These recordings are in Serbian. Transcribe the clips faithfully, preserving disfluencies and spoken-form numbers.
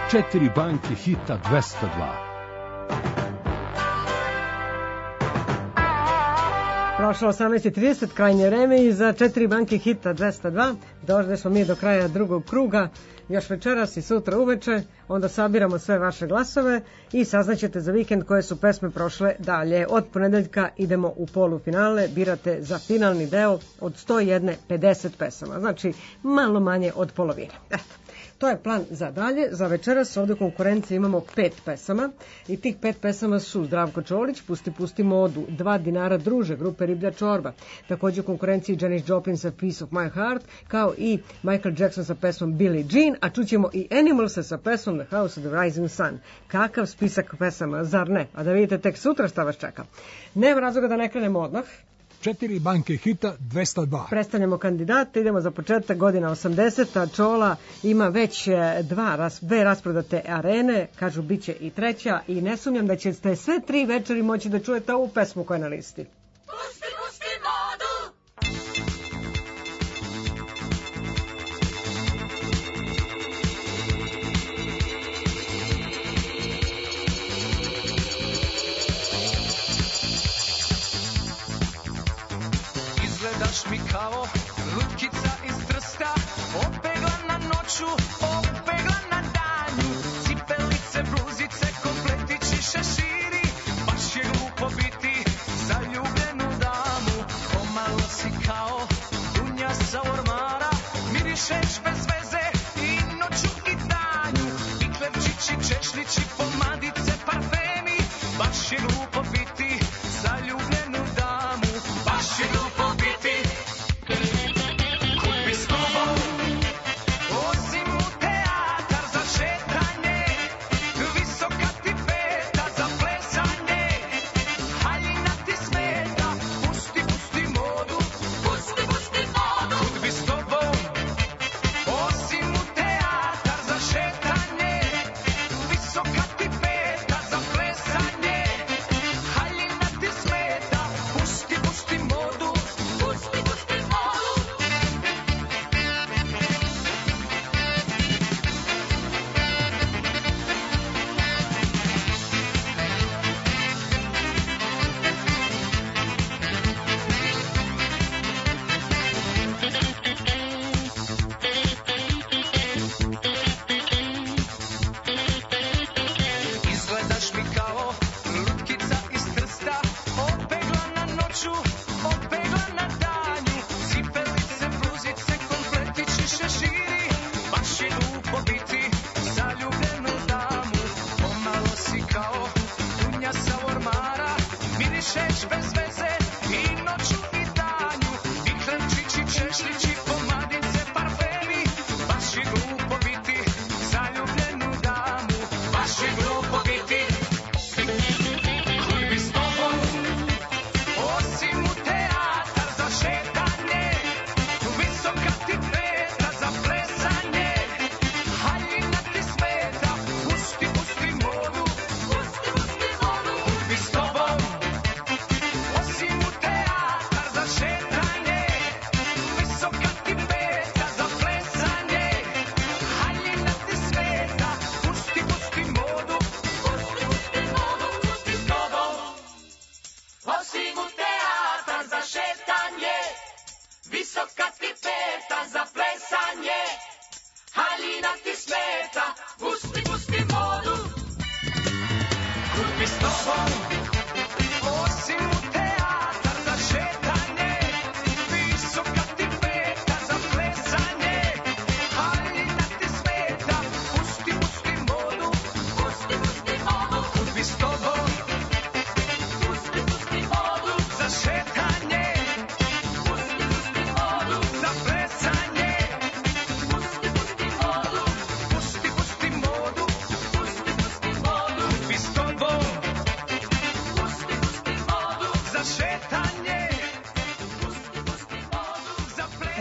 Četiri banke hita dvesta dva. Prošlo osamnaest i trideset, krajnje vreme i za četiri banke hita dvesta dva. Došli smo mi do kraja drugog kruga. Još večeras i sutra uveče, onda sabiramo sve vaše glasove i saznaćete za vikend koje su pesme prošle dalje. Od ponedeljka idemo u polufinale, birate za finalni deo od sto jedan pedeset pesama, znači malo manje od polovine. Eto. To je plan za dalje. Za večeras ovdje u konkurenciji imamo pet pesama i tih pet pesama su Zdravko Čolić, Pusti, pusti modu, Dva dinara druže, grupe Riblja čorba. Također u konkurenciji Janis Joplin sa Piece of my heart, kao i Michael Jackson sa pesmom Billie Jean, a čućemo i Animals sa pesmom The House of the Rising Sun. Kakav spisak pesama, zar ne? A da vidite tek sutra šta vas čeka. Nema razloga da ne krenemo odmah. Četiri banke hita dvesta dva. Predstavljamo kandidate, idemo za početak godina osamdeseta. Čola ima već dva, dve rasprodate arene, kažu bit će i treća i ne sumnjam da ćete sve tri večeri moći da čujete ovu pesmu koja je na listi. Pusti, pusti modu! Izgledaš mi kao lutkica iz Trsta, opeglana noću, opeglana danju, cipelice, bluzice, kompletići, šeširi, baš je glupo biti zaljubljenu damu. Pomalo si kao dunja sa ormara, mirišeš bez veze i noću i danju, iklevčići, češljići, pomadice, parfemi, baš je glupo biti zaljubljenu damu, baš je glupo biti.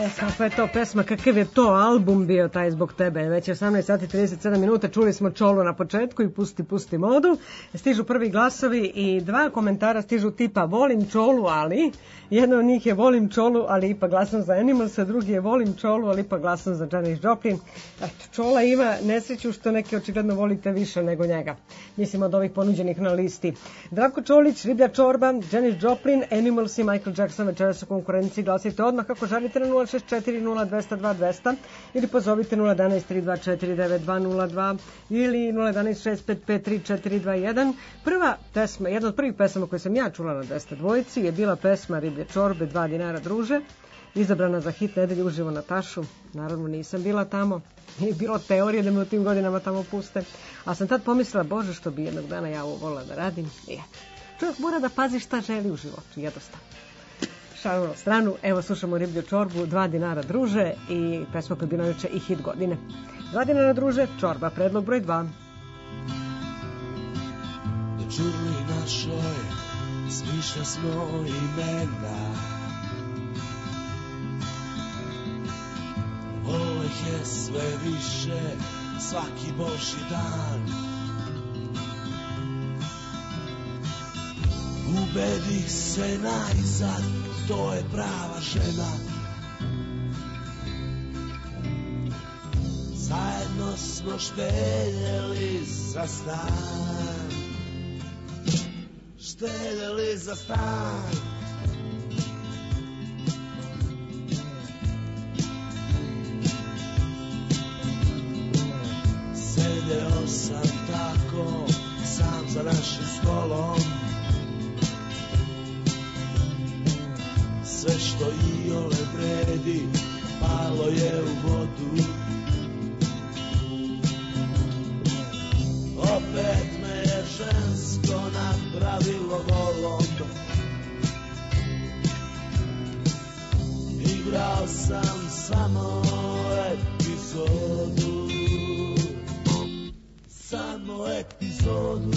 E, kakva je to pesma, kakav je to album bio taj Zbog tebe. Već je osamnaest sati trideset sedam minuta, čuli smo Čolu na početku i Pusti, pusti modu. Stižu prvi glasovi i dva komentara stižu tipa volim Čolu, ali jedno od njih je volim Čolu, ali ipak glasam za Animals, a drugi je volim Čolu, ali ipak glasam za Janis Joplin. Eto, Čola ima nesreću što neki očigledno volite više nego njega. Mislim od ovih ponuđenih na listi. Zdravko Čolić, Riblja čorba, Janis Joplin, Animals i Michael Jackson večeras u konkurenciji. Glasite odmah kako želite na nula šest četiri nula dva nula dva dva nula nula ili pozovite nula jedan tri dva četiri devet dva nula dva ili nula jedan šest pet pet tri četiri dva jedan. Prva pesma, jedna od prvih pesama koje sam ja čula na dvesta dvojici je bila pesma Riblje čorbe, dva dinara druže, izabrana za hit nedelje uživo na Tašu. Naravno nisam bila tamo, nije bilo teorije da me u tim godinama tamo puste, a sam tad pomislila, bože, što bi jednog dana ja ovo volila da radim. I eto, čovjek mora da pazi šta želi u životu, jednostavno. Šalu na stranu, evo slušamo Riblju čorbu, dva dinara druže i pesma koja je bila juče i hit godine. Dva dinara druže, čorba, predlog broj dva. Na čurli našoj smišlja smo imena, voleh je sve više svaki božji dan. Ubedih se najzad, to je prava žena. Zajedno smo štedjeli za stan, štedjeli za stan. Sedeo sam tako, sam za našim stolom, sve što iole vredi palo je u vodu. Opet me je žensko napravilo volom, igrao sam samo epizodu, samo epizodu.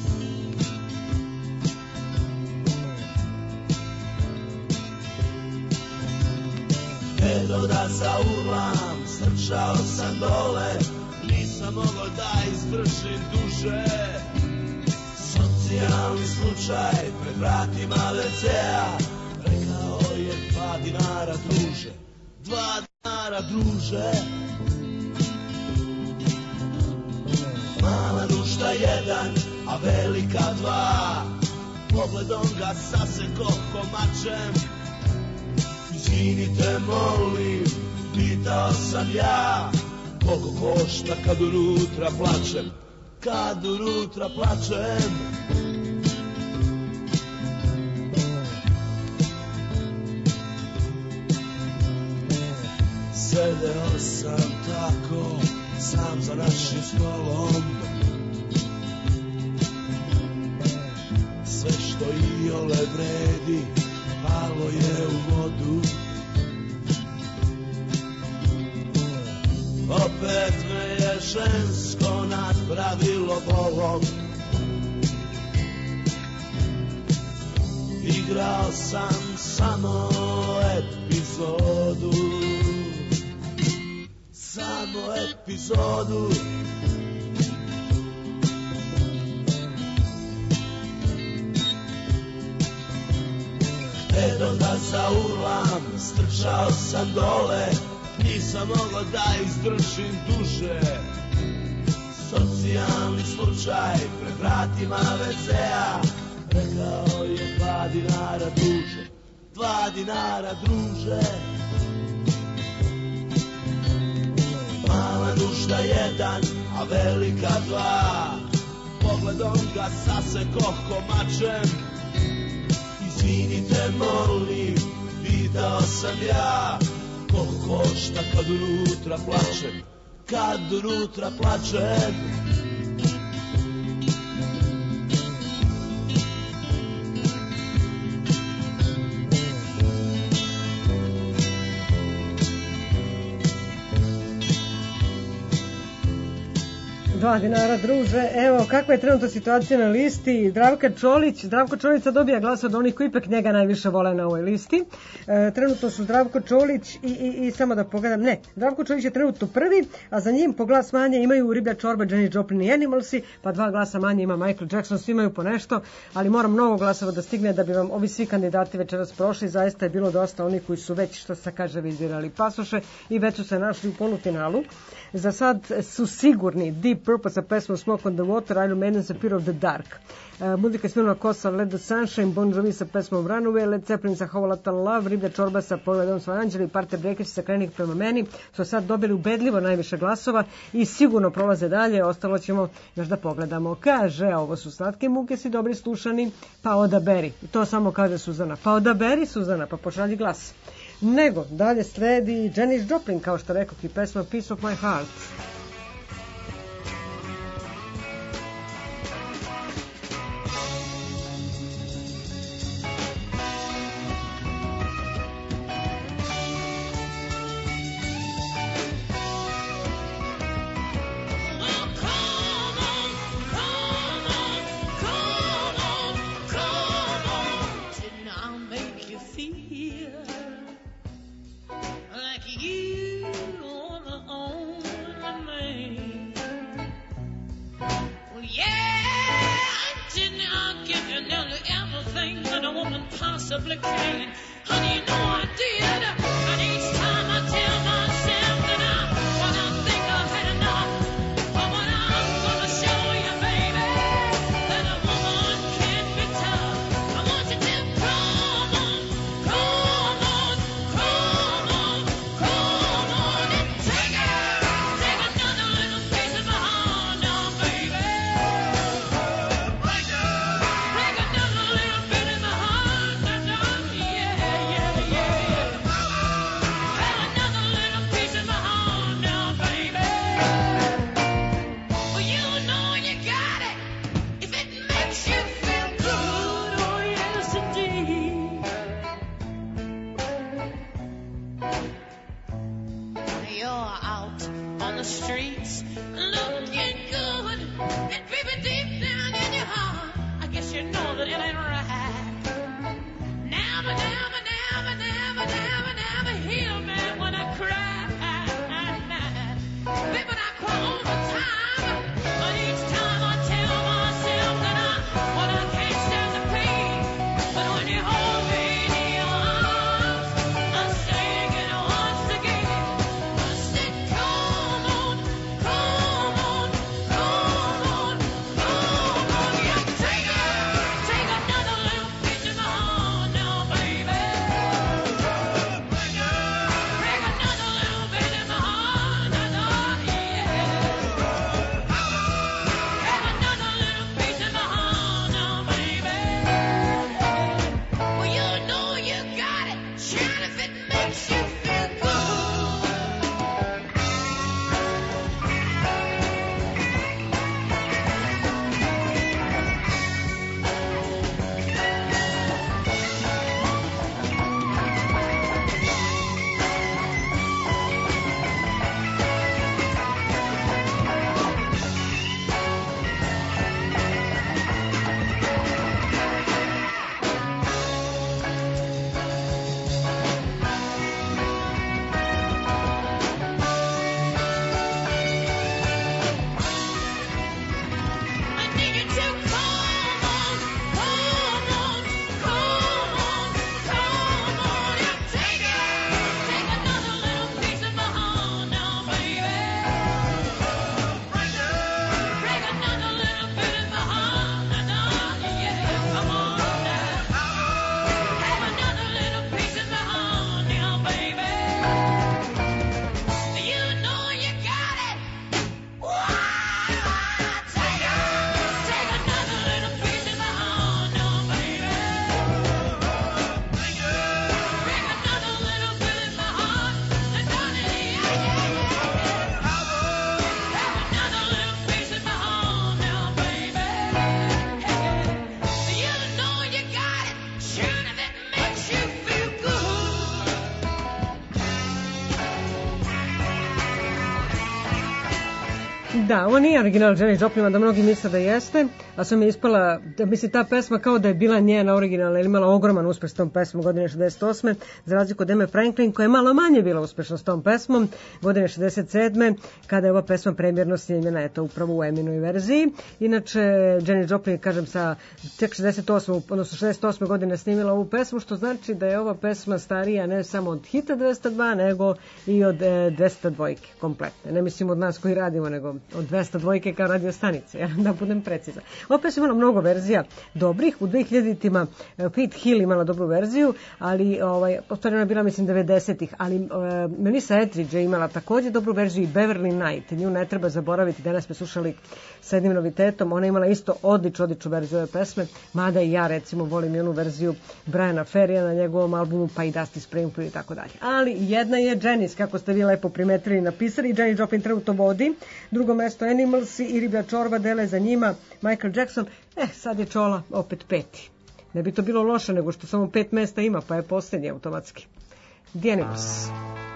Edo da zaurlam, strčao sam dole, nisam mogao da izdržim duže. Socijalni slučaj pred vratima ve ce-a, rekao je dva dinara druže, dva dinara druže. Mala nušta jedan, a velika dva, pogledom ga saseko komačem. Izvinite, molim, pitao sam ja, koliko košta kad unutra plačem, kad unutra plačem. Sedeo sam tako, sam za našim stolom, sve što iole vredi palo je u vodu. Opet me je žensko nadpravilo volom, igrao sam samo epizodu, samo epizodu. Edo da zaurlam, strčao sam dole, nisam mogao da izdržim duže. Socijalni slučaj pred vratima ve ce-a, rekao je dva dinara druže, dva dinara druže. Mala nušta jedan, a velika dva, pogledom ga sasekoh komačem. Izvinite, molim, pitao sam ja, koliko košta kad unutra plačem, kad unutra plačem. Dva dinara, druže. Evo, kakva je trenutno situacija na listi? Zdravka Čolić. Zdravko Čolić sad dobija glas od onih koji ipak njega najviše vole na ovoj listi. E, trenutno su Zdravko Čolić i, i, i samo da pogledam, ne, Zdravko Čolić je trenutno prvi, a za njim po glas manje imaju Riblja čorba, Janis Joplin i Animalsi, pa dva glasa manje ima Michael Jackson, svi imaju po nešto, ali moram mnogo glasova da stigne da bi vam ovi svi kandidati večeras prošli. Zaista je bilo dosta onih koji su već, što se kaže, vizirali pasoše i već su se našli u polufinalu. Za sad su sigurni Deep Purple sa pesmom Smoke on the Water, Iron Maiden sa Fear of the Dark. Uh, muzika Smirnova Kosa, Let the Sunshine, Bon Jovi sa pesmom Runaway, Led Zeppelin sa Whole Lotta Love, Riblja čorba sa Pogledom svoj anđeli i Parter Breakers sa Krenik prema meni su sad dobili ubedljivo najviše glasova i sigurno prolaze dalje. Ostalo ćemo još da pogledamo. Kaže, ovo su slatke muke, si dobri slušani, pa odaberi. To samo kaže Suzana. Pa odaberi, Suzana, pa pošalji glas. Nego, dalje sledi Janis Joplin, kao što rekao, i pesma Piece of My Heart. Possibly can. Honey, you know I did. And each time I tell myself that I, when I think I've had enough, but when I'm gonna show you, baby, that a woman can be tough. I want you to come on, come on, come on, come on and take it. Take another little piece of my heart now, baby. Break another little bit of my heart. Streets looking good, and baby, deep down in your heart, I guess you know that it ain't right. Never, never, never, never, never, never heal me when I cry. Baby, I cry all the time, but each time I tell myself that I, well, I can't stand the pain. But when you hold me in your arms, I sing it once again. I said, come on, come Da, ovo nije original Janis Joplin, da mnogi misle da jeste, a sam je ispala, da misli ta pesma kao da je bila njena originalna, ili imala ogroman uspeh s tom pesmom godine šezdeset osme, za razliku od Eme Franklin, koja je malo manje bila uspešna s tom pesmom, godine šezdeset sedme, kada je ova pesma premjerno snimljena, eto, upravo u Eminoj verziji. Inače, Janis Joplin, kažem, sa tek šezdeset osme, odnosno šezdeset osme godine snimila ovu pesmu, što znači da je ova pesma starija ne samo od hita dvesta dva, nego i od e, dvesta dvojke, kompletne. Ne mislim od nas koji radimo, nego od dvesta dvojke kao radio stanice, ja, da budem precizna. Ova pesma imala mnogo verzija dobrih, u dvehiljaditima Pete Hill imala dobru verziju, ali ovaj, ostvarena je bila mislim devedesetih, ali e, Melissa Etheridge je imala takođe dobru verziju i Beverly Knight, nju ne treba zaboraviti, danas smo slušali sa jednim novitetom, ona je imala isto odličnu, odličnu verziju ove pesme, mada i ja recimo volim i onu verziju Briana Ferrya na njegovom albumu, pa i Dusty Springfield i tako dalje. Ali jedna je Janis, kako ste vi lepo primetili i napisali, Janis Joplin trenutno vodi, drugo mesto Animals i Riblja čorba dele za njima Michael Jackson, eh sad je Čola opet peti. Ne bi to bilo loše nego što samo pet mesta ima, pa je posljednji automatski. The Animals.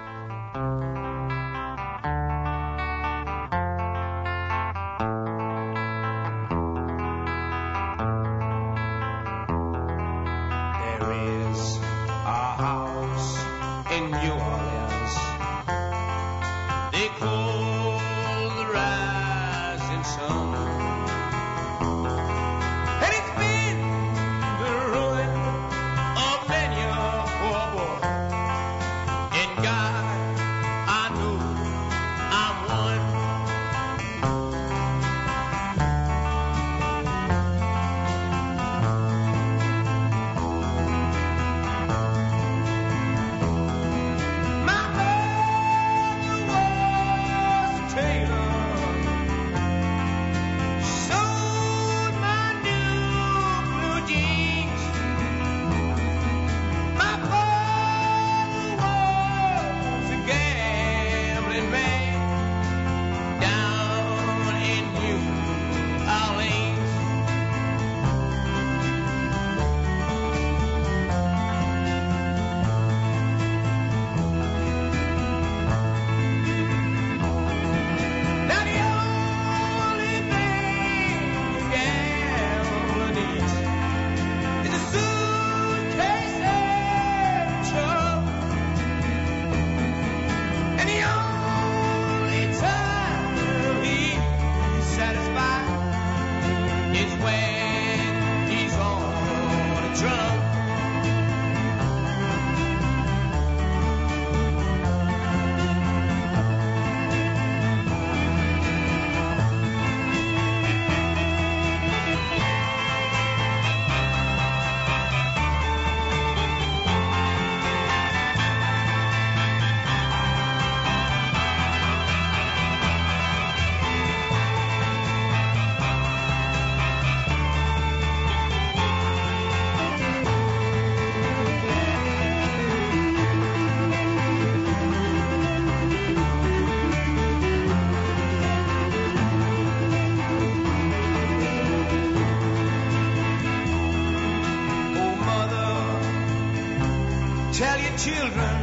Tell your children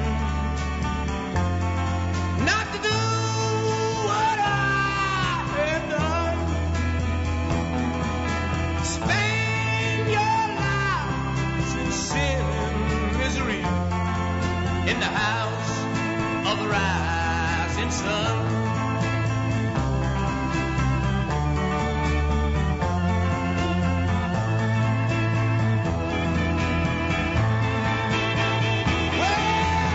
not to do what I have done. Spend your lives in sin and misery in the house of the rising sun. Well,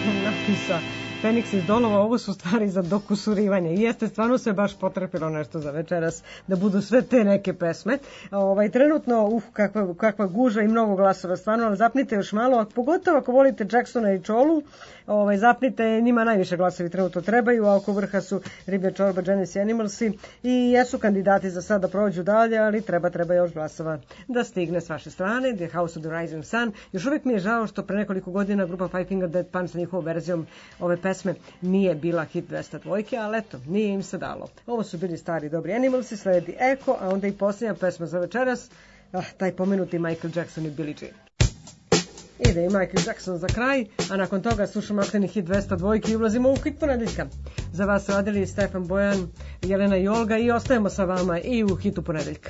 napisa Feniks iz Dolova, ovo su stvari za dokusurivanje. I jeste, stvarno se baš potrepilo nešto za večeras da budu sve te neke pesme. Ovaj, trenutno, uf, kakva, kakva guža i mnogo glasova, stvarno, ali zapnite još malo, a pogotovo ako volite Jacksona i Čolu, ovaj, zapnite, njima najviše glasovi trenutno trebaju, a oko vrha su Riblja čorba, Genesis Animalsi i jesu kandidati za sad da prođu dalje, ali treba, treba još glasova da stigne s vaše strane. The House of the Rising Sun. Još uvijek mi je žao što pre nekoliko godina grupa Five Finger Dead Punch sa njihovom verzijom ove pesme nije bila hit dvesta dva, ali eto, nije im se dalo. Ovo su bili stari dobri Animalsi, sledi Echo, a onda i posljednja pesma za večeras, ah, taj pomenuti Michael Jackson i Billie Jean. Ide i Michael Jackson za kraj, a nakon toga slušamo akteni hit dvesta dva i ulazimo u hit ponedeljka. Za vas radili Stefan Bojan, Jelena i Olga i ostajemo sa vama i u hitu ponedeljka.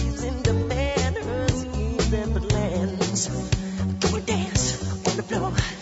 Go dance on the floor.